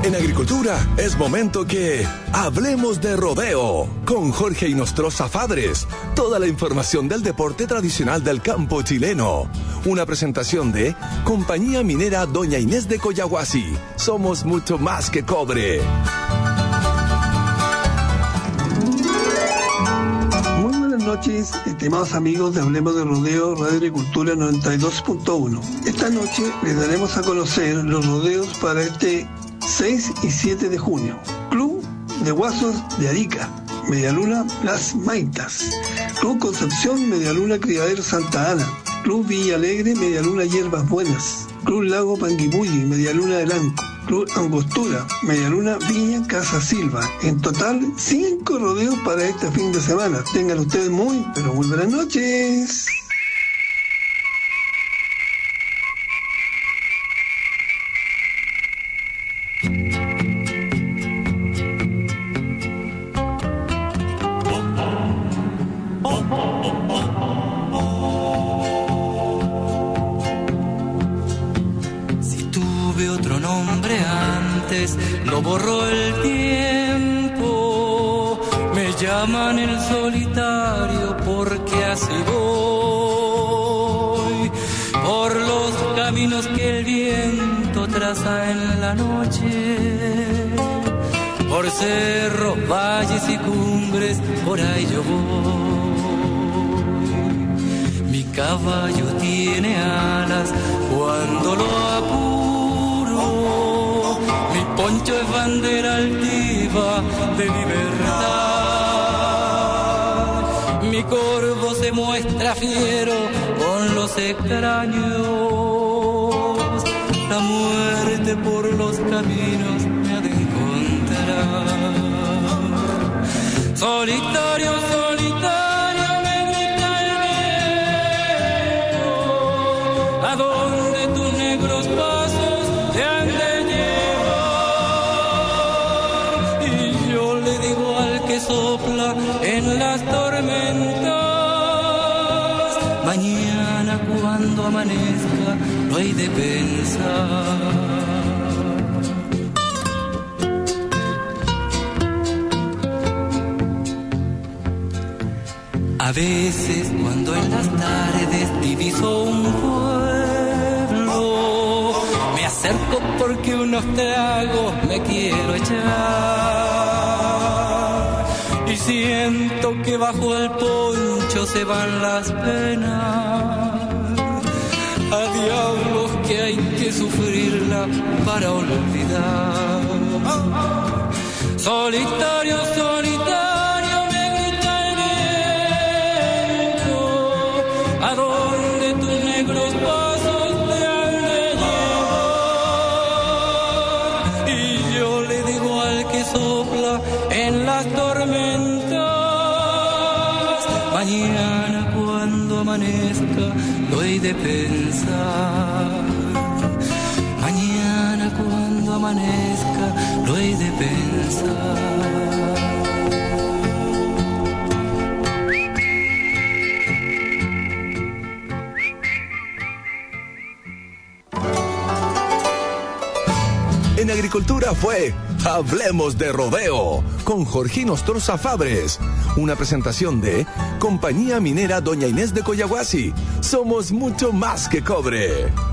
En agricultura es momento que hablemos de rodeo con Jorge Inostroza Fabres. Toda la información del deporte tradicional del campo chileno. Una presentación de Compañía Minera Doña Inés de Collahuasi. Somos mucho más que cobre. Muy buenas noches, estimados amigos de Hablemos de Rodeo, Radio Agricultura 92.1. Esta noche les daremos a conocer los rodeos para este 6 y 7 de junio. Club de Guasos de Arica, Medialuna Las Maitas. Club Concepción, Medialuna Criadero Santa Ana. Club Villa Alegre, Medialuna Hierbas Buenas. Club Lago Panguipulli, Medialuna del Anco. Club Angostura, Medialuna Viña Casa Silva. En total, 5 rodeos para este fin de semana. Tengan ustedes muy, pero muy buenas noches. Lo borró el tiempo, me llaman el solitario porque así voy por los caminos que el viento traza en la noche, por cerros, valles y cumbres, por ahí yo voy. Mi caballo tiene alas cuando lo apuro. Poncho es bandera altiva de libertad. Mi corvo se muestra fiero con los extraños. La muerte por los caminos me ha de encontrar. Solitario, solitario me grita el viento. ¿A dónde tus negros pasos te han de sopla en las tormentas? Mañana cuando amanezca no hay de pensar. A veces cuando en las tardes diviso un pueblo, me acerco porque unos tragos me quiero echar. Y siento que bajo el poncho se van las penas. A diablos que hay que sufrirla para olvidar. Solitario, solitario me grita el viento. ¿A dónde tus negros pasos te han de llevar? Y yo le digo al que sopla en las tormentas. Mañana cuando amanezca lo he de pensar. Mañana cuando amanezca lo he de pensar. En agricultura fue Hablemos de Rodeo con Jorge Inostroza Fabres. Una presentación de Compañía Minera Doña Inés de Collahuasi. Somos mucho más que cobre.